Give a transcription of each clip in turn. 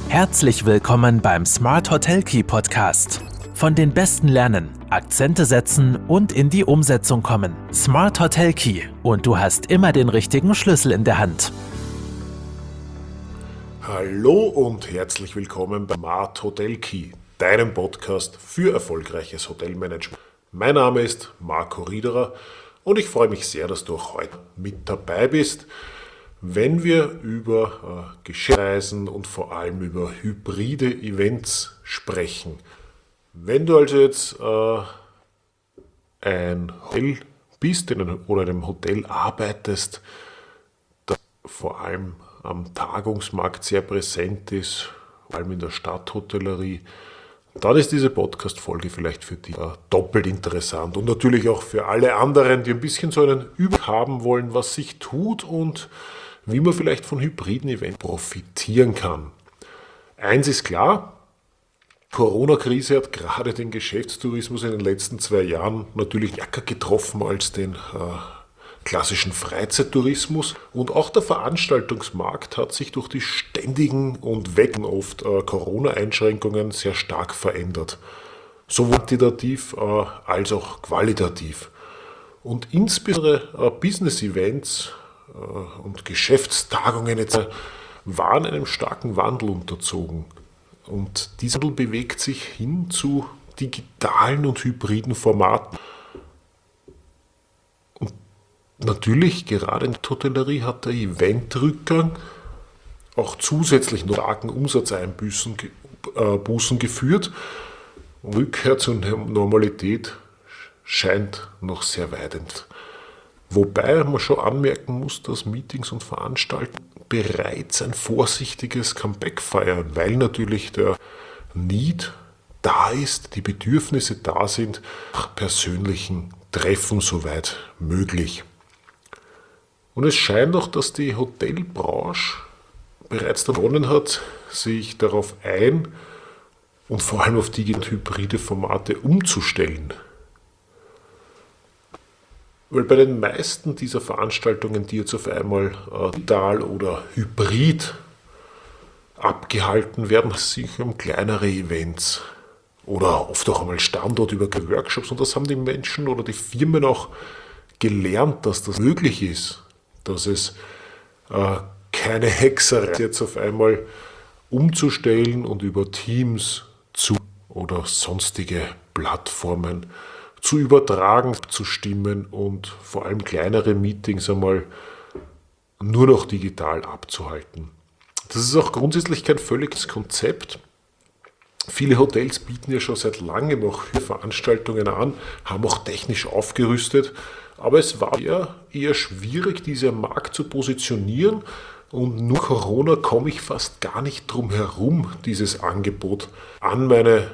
Herzlich willkommen beim Smart Hotel Key Podcast. Von den Besten lernen, Akzente setzen und in die Umsetzung kommen. Smart Hotel Key und du hast immer den richtigen Schlüssel in der Hand. Hallo und herzlich willkommen beim Smart Hotel Key, deinem Podcast für erfolgreiches Hotelmanagement. Mein Name ist Marco Riederer und ich freue mich sehr, dass du auch heute mit dabei bist, wenn wir über Geschäftsreisen und vor allem über hybride Events sprechen. Wenn du also jetzt ein Hotel bist oder in einem Hotel arbeitest, das vor allem am Tagungsmarkt sehr präsent ist, vor allem in der Stadthotellerie, dann ist diese Podcast-Folge vielleicht für dich doppelt interessant und natürlich auch für alle anderen, die ein bisschen so einen Überblick haben wollen, was sich tut und wie man vielleicht von hybriden Events profitieren kann. Eins ist klar, Corona-Krise hat gerade den Geschäftstourismus in den letzten 2 Jahren natürlich stärker getroffen als den klassischen Freizeittourismus. Und auch der Veranstaltungsmarkt hat sich durch die ständigen und oft Corona-Einschränkungen sehr stark verändert. Sowohl quantitativ als auch qualitativ. Und insbesondere Business-Events und Geschäftstagungen etc. waren einem starken Wandel unterzogen. Und dieser Wandel bewegt sich hin zu digitalen und hybriden Formaten. Und natürlich, gerade in der Hotellerie hat der Eventrückgang auch zusätzlich noch starken Umsatzeinbußen geführt. Und Rückkehr zur Normalität scheint noch sehr weit entfernt. Wobei man schon anmerken muss, dass Meetings und Veranstaltungen bereits ein vorsichtiges Comeback feiern, weil natürlich der Need da ist, die Bedürfnisse da sind, nach persönlichen Treffen soweit möglich. Und es scheint auch, dass die Hotelbranche bereits begonnen hat, sich darauf ein und vor allem auf die hybride Formate umzustellen. Weil bei den meisten dieser Veranstaltungen, die jetzt auf einmal digital oder hybrid abgehalten werden, sich um kleinere Events oder oft auch einmal Standort über Workshops. Und das haben die Menschen oder die Firmen auch gelernt, dass das möglich ist, dass es keine Hexerei ist, jetzt auf einmal umzustellen und über Teams oder sonstige Plattformen zu übertragen, zu stimmen und vor allem kleinere Meetings einmal nur noch digital abzuhalten. Das ist auch grundsätzlich kein völliges Konzept. Viele Hotels bieten ja schon seit langem auch Veranstaltungen an, haben auch technisch aufgerüstet, aber es war eher schwierig, diese am Markt zu positionieren und nur Corona komme ich fast gar nicht drum herum, dieses Angebot an meine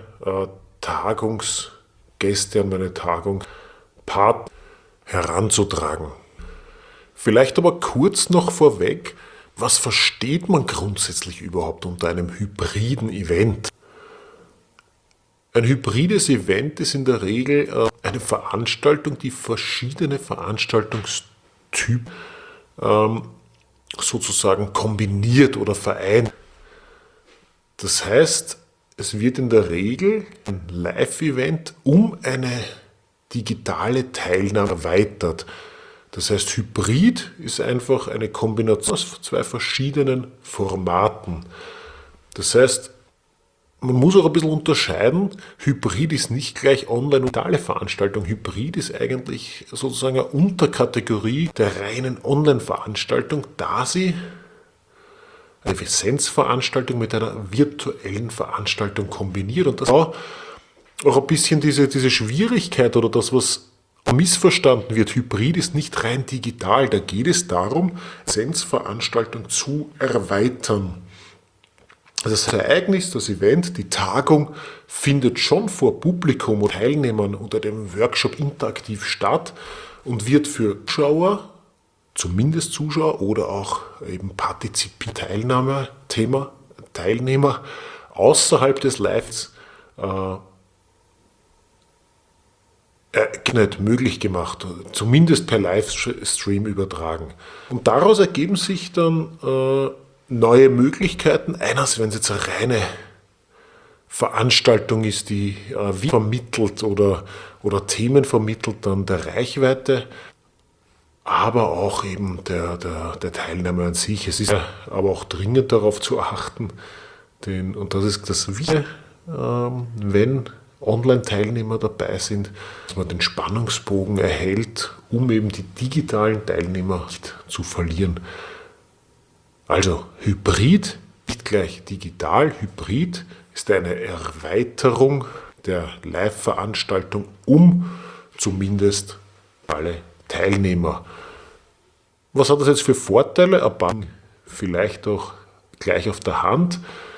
Gäste an meine Tagung heranzutragen. Vielleicht aber kurz noch vorweg, was versteht man grundsätzlich überhaupt unter einem hybriden Event? Ein hybrides Event ist in der Regel eine Veranstaltung, die verschiedene Veranstaltungstypen sozusagen kombiniert oder vereint. Das heißt, es wird in der Regel ein Live-Event um eine digitale Teilnahme erweitert. Das heißt, Hybrid ist einfach eine Kombination aus 2 verschiedenen Formaten. Das heißt, man muss auch ein bisschen unterscheiden. Hybrid ist nicht gleich online und digitale Veranstaltung. Hybrid ist eigentlich sozusagen eine Unterkategorie der reinen Online-Veranstaltung, da sie eine Präsenzveranstaltung mit einer virtuellen Veranstaltung kombiniert. Und das ist auch ein bisschen diese Schwierigkeit oder das, was missverstanden wird. Hybrid ist nicht rein digital. Da geht es darum, Präsenzveranstaltung zu erweitern. Das Ereignis, das Event, die Tagung findet schon vor Publikum und Teilnehmern unter dem Workshop interaktiv statt und wird für Zuschauer, zumindest Zuschauer oder auch eben Teilnehmer außerhalb des Lives nicht möglich gemacht, zumindest per Livestream übertragen. Und daraus ergeben sich dann neue Möglichkeiten. Einerseits, wenn es jetzt eine reine Veranstaltung ist, die wie vermittelt oder Themen vermittelt, dann der Reichweite, aber auch eben der Teilnehmer an sich. Es ist aber auch dringend darauf zu achten, und das ist das Wichtige, wenn Online-Teilnehmer dabei sind, dass man den Spannungsbogen erhält, um eben die digitalen Teilnehmer nicht zu verlieren. Also Hybrid, nicht gleich digital, Hybrid ist eine Erweiterung der Live-Veranstaltung um zumindest alle Teilnehmer. Was hat das jetzt für Vorteile? Ein paar vielleicht auch gleich auf der Hand.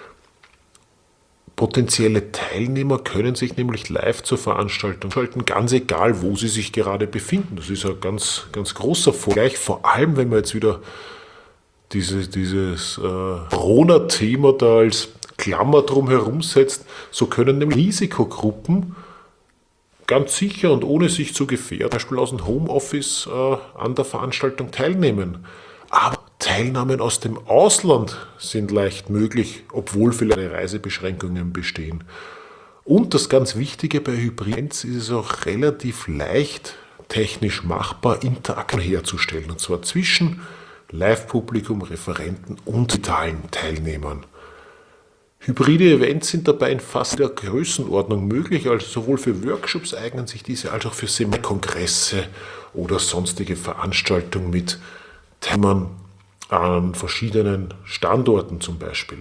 Potenzielle Teilnehmer können sich nämlich live zur Veranstaltung schalten, ganz egal, wo sie sich gerade befinden. Das ist ein ganz, ganz großer Vorteil. Vor allem, wenn man jetzt wieder dieses Corona-Thema da als Klammer drum herum setzt, so können nämlich Risikogruppen ganz sicher und ohne sich zu gefährden, zum Beispiel aus dem Homeoffice an der Veranstaltung teilnehmen. Aber Teilnahmen aus dem Ausland sind leicht möglich, obwohl vielleicht Reisebeschränkungen bestehen. Und das ganz Wichtige bei Hybrids ist es auch relativ leicht technisch machbar, Interaktion herzustellen. Und zwar zwischen Live-Publikum, Referenten und digitalen Teilnehmern. Hybride Events sind dabei in fast der Größenordnung möglich, also sowohl für Workshops eignen sich diese, als auch für Kongresse oder sonstige Veranstaltungen mit Teilnehmern an verschiedenen Standorten zum Beispiel.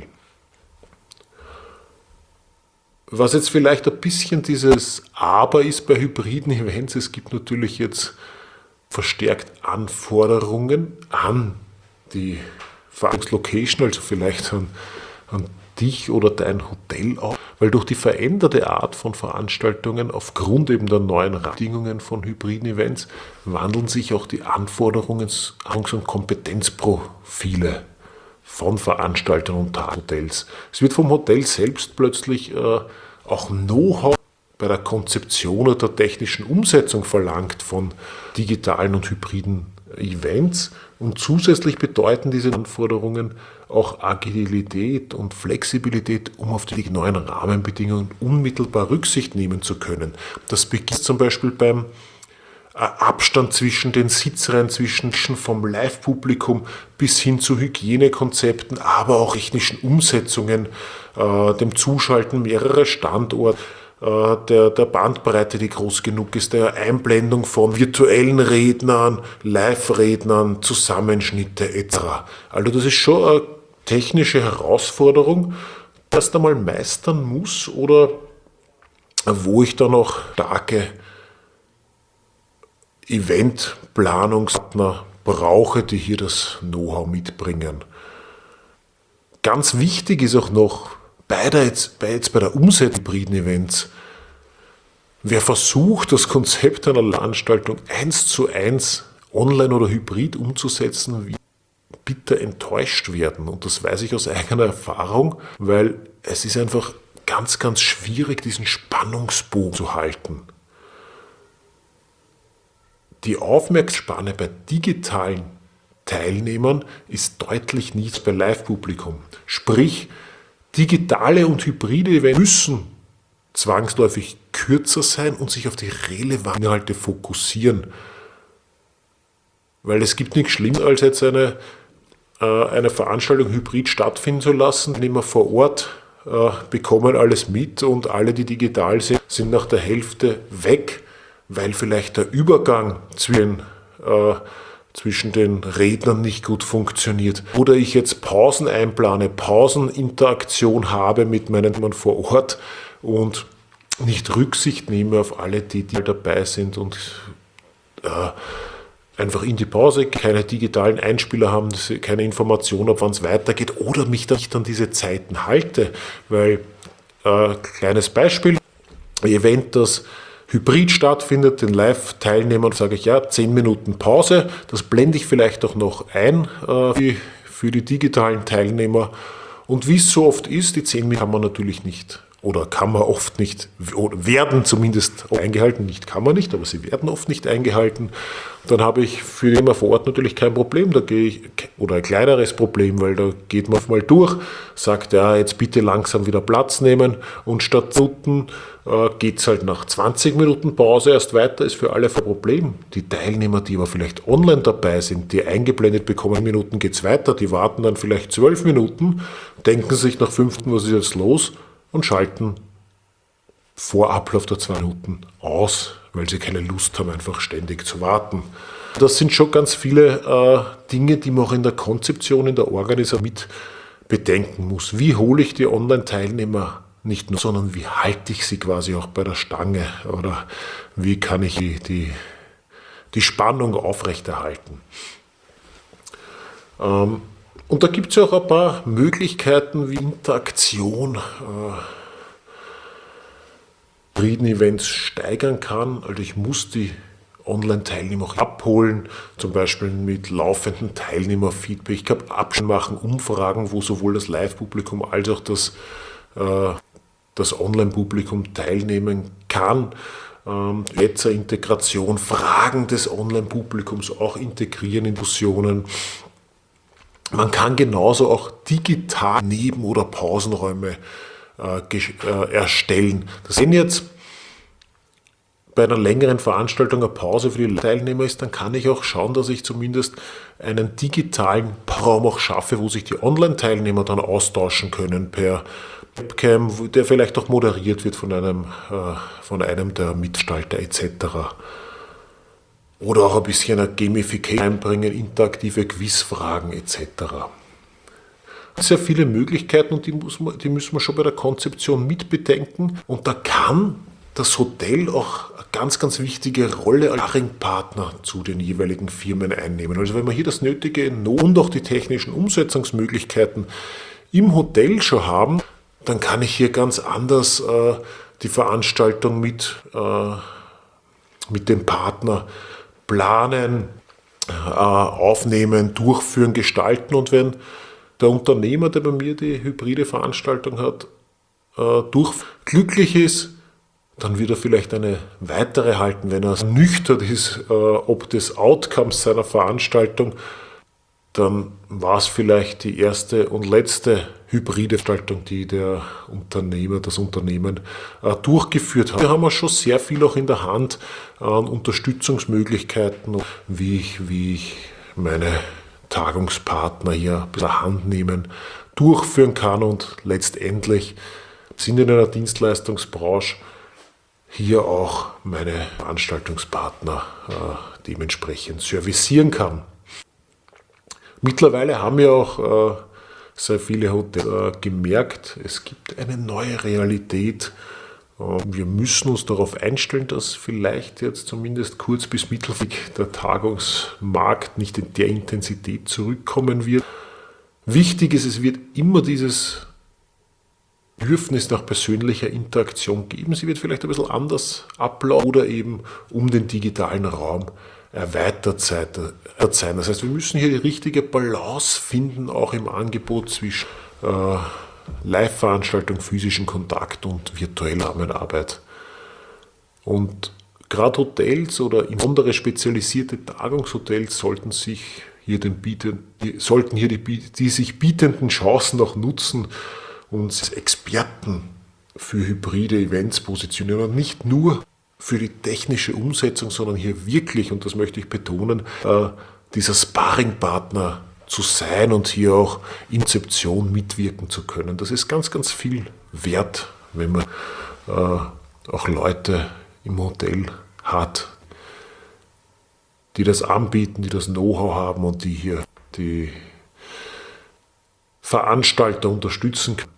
Was jetzt vielleicht ein bisschen dieses Aber ist bei hybriden Events, es gibt natürlich jetzt verstärkt Anforderungen an die Veranstaltungslocation, also vielleicht an dich oder dein Hotel auch, weil durch die veränderte Art von Veranstaltungen aufgrund eben der neuen Rahmenbedingungen von hybriden Events wandeln sich auch die Anforderungen und Kompetenzprofile von Veranstaltern und Hotels. Es wird vom Hotel selbst plötzlich auch Know-how bei der Konzeption oder der technischen Umsetzung verlangt von digitalen und hybriden Events. Und zusätzlich bedeuten diese Anforderungen auch Agilität und Flexibilität, um auf die neuen Rahmenbedingungen unmittelbar Rücksicht nehmen zu können. Das beginnt zum Beispiel beim Abstand zwischen den Sitzreihen, zwischen vom Live-Publikum bis hin zu Hygienekonzepten, aber auch technischen Umsetzungen, dem Zuschalten mehrerer Standorte, der Bandbreite, die groß genug ist, der Einblendung von virtuellen Rednern, Live-Rednern, Zusammenschnitte etc. Also das ist schon eine technische Herausforderung, die erst einmal meistern muss oder wo ich dann auch starke Eventplanungspartner brauche, die hier das Know-how mitbringen. Ganz wichtig ist auch noch, bei der Umsetzung hybriden Events, wer versucht, das Konzept einer Veranstaltung 1:1 online oder hybrid umzusetzen, wird bitter enttäuscht werden. Und das weiß ich aus eigener Erfahrung, weil es ist einfach ganz, ganz schwierig, diesen Spannungsbogen zu halten. Die Aufmerksamkeitsspanne bei digitalen Teilnehmern ist deutlich niedriger bei Live-Publikum. Sprich, digitale und hybride Events müssen zwangsläufig kürzer sein und sich auf die relevanten Inhalte fokussieren. Weil es gibt nichts Schlimmes, als jetzt eine Veranstaltung hybrid stattfinden zu lassen. Teilnehmer vor Ort bekommen alles mit und alle, die digital sind, sind nach der Hälfte weg, weil vielleicht der Übergang zwischen den Rednern nicht gut funktioniert. Oder ich jetzt Pausen einplane, Pauseninteraktion habe mit meinen Teilnehmern vor Ort und nicht Rücksicht nehme auf alle, die dabei sind und einfach in die Pause, keine digitalen Einspieler haben, keine Information, ab wann es weitergeht oder mich dann nicht an diese Zeiten halte. Weil, kleines Beispiel, ein Event, das hybrid stattfindet, den Live-Teilnehmern sage ich, ja, 10 Minuten Pause, das blende ich vielleicht auch noch ein für die digitalen Teilnehmer. Und wie es so oft ist, die 10 Minuten kann man natürlich nicht oder kann man oft nicht, oder werden zumindest eingehalten, nicht kann man nicht, aber sie werden oft nicht eingehalten, dann habe ich für den vor Ort natürlich kein Problem, da gehe ich, oder ein kleineres Problem, weil da geht man mal durch, sagt, ja, jetzt bitte langsam wieder Platz nehmen und statt Minuten geht es halt nach 20 Minuten Pause erst weiter, ist für alle ein Problem. Die Teilnehmer, die aber vielleicht online dabei sind, die eingeblendet bekommen, Minuten geht es weiter, die warten dann vielleicht 12 Minuten, denken sich nach 5 Minuten, was ist jetzt los? Und schalten vor Ablauf der 2 Minuten aus, weil sie keine Lust haben, einfach ständig zu warten. Das sind schon ganz viele Dinge, die man auch in der Konzeption, in der Organisation mit bedenken muss. Wie hole ich die Online-Teilnehmer nicht nur, sondern wie halte ich sie quasi auch bei der Stange oder wie kann ich die Spannung aufrechterhalten. Und da gibt es ja auch ein paar Möglichkeiten, wie Interaktion Events steigern kann. Also ich muss die Online-Teilnehmer auch abholen, zum Beispiel mit laufenden Teilnehmerfeedback. Ich kann machen, Umfragen, wo sowohl das Live-Publikum als auch das Online-Publikum teilnehmen kann. Jetzt eine Integration, Fragen des Online-Publikums auch integrieren in Diskussionen. Man kann genauso auch digital Neben- oder Pausenräume erstellen. Wenn jetzt bei einer längeren Veranstaltung eine Pause für die Teilnehmer ist, dann kann ich auch schauen, dass ich zumindest einen digitalen Raum auch schaffe, wo sich die Online-Teilnehmer dann austauschen können per Webcam, der vielleicht auch moderiert wird von einem der Mitgestalter etc. Oder auch ein bisschen eine Gamification einbringen, interaktive Quizfragen etc. Sehr viele Möglichkeiten und die müssen wir schon bei der Konzeption mitbedenken. Und da kann das Hotel auch eine ganz, ganz wichtige Rolle als Sparringpartner zu den jeweiligen Firmen einnehmen. Also wenn wir hier das nötige und auch die technischen Umsetzungsmöglichkeiten im Hotel schon haben, dann kann ich hier ganz anders die Veranstaltung mit dem Partner planen, aufnehmen, durchführen, gestalten. Und wenn der Unternehmer, der bei mir die hybride Veranstaltung hat, glücklich ist, dann wird er vielleicht eine weitere halten, wenn er nüchtern ist, ob des Outcomes seiner Veranstaltung, dann war es vielleicht die erste und letzte hybride Veranstaltung, die das Unternehmen durchgeführt hat. Wir haben schon sehr viel auch in der Hand an Unterstützungsmöglichkeiten, wie ich meine Tagungspartner hier bei der Hand nehmen, durchführen kann und letztendlich sind in einer Dienstleistungsbranche hier auch meine Veranstaltungspartner dementsprechend servicieren kann. Mittlerweile haben ja auch sehr viele Hotels gemerkt, es gibt eine neue Realität. Wir müssen uns darauf einstellen, dass vielleicht jetzt zumindest kurz- bis mittelfristig der Tagungsmarkt nicht in der Intensität zurückkommen wird. Wichtig ist, es wird immer dieses Bedürfnis nach persönlicher Interaktion geben. Sie wird vielleicht ein bisschen anders ablaufen oder eben um den digitalen Raum erweitert sein. Das heißt, wir müssen hier die richtige Balance finden, auch im Angebot zwischen Live-Veranstaltung, physischen Kontakt und virtueller Zusammenarbeit. Und gerade Hotels oder insbesondere spezialisierte Tagungshotels sollten die sich bietenden Chancen auch nutzen und als Experten für hybride Events positionieren und nicht nur für die technische Umsetzung, sondern hier wirklich, und das möchte ich betonen, dieser Sparringpartner zu sein und hier auch Inzeption mitwirken zu können. Das ist ganz, ganz viel wert, wenn man auch Leute im Hotel hat, die das anbieten, die das Know-how haben und die hier die Veranstalter unterstützen können.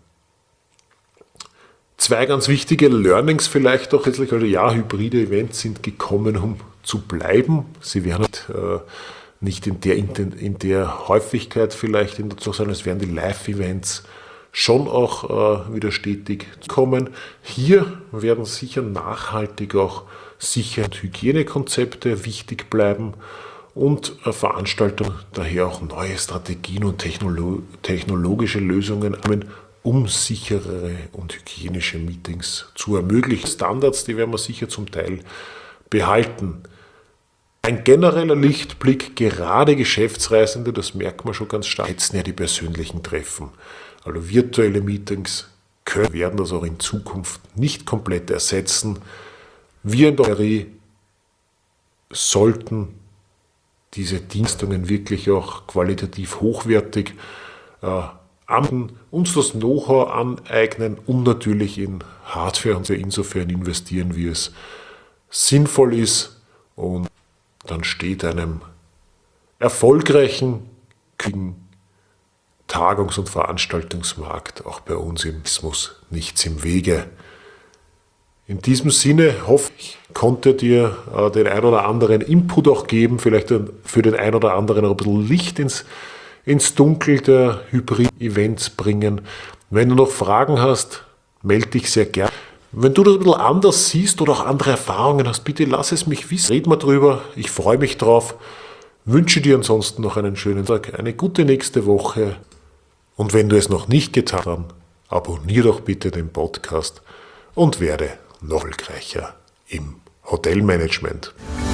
2 ganz wichtige Learnings vielleicht auch letztlich, also ja, hybride Events sind gekommen, um zu bleiben. Sie werden nicht in der Häufigkeit vielleicht in der Zukunft sein, es werden die Live-Events schon auch wieder stetig kommen. Hier werden sicher nachhaltig auch Sicherheit- und Hygienekonzepte wichtig bleiben und Veranstaltungen daher auch neue Strategien und technologische Lösungen, um sicherere und hygienische Meetings zu ermöglichen. Standards, die werden wir sicher zum Teil behalten. Ein genereller Lichtblick, gerade Geschäftsreisende, das merkt man schon ganz stark, schätzen ja die persönlichen Treffen. Also virtuelle Meetings werden das auch in Zukunft nicht komplett ersetzen. Wir in der Hotellerie sollten diese Dienstungen wirklich auch qualitativ hochwertig uns das Know-how aneignen, um natürlich in Hardware und insofern investieren, wie es sinnvoll ist. Und dann steht einem erfolgreichen Tagungs- und Veranstaltungsmarkt auch bei uns im Tourismus nichts im Wege. In diesem Sinne hoffe ich, konnte dir den ein oder anderen Input auch geben, vielleicht für den ein oder anderen auch ein bisschen Licht ins Dunkel der Hybrid-Events bringen. Wenn du noch Fragen hast, melde dich sehr gerne. Wenn du das ein bisschen anders siehst oder auch andere Erfahrungen hast, bitte lass es mich wissen. Reden wir drüber. Ich freue mich drauf. Wünsche dir ansonsten noch einen schönen Tag, eine gute nächste Woche. Und wenn du es noch nicht getan hast, dann abonniere doch bitte den Podcast und werde noch erfolgreicher im Hotelmanagement.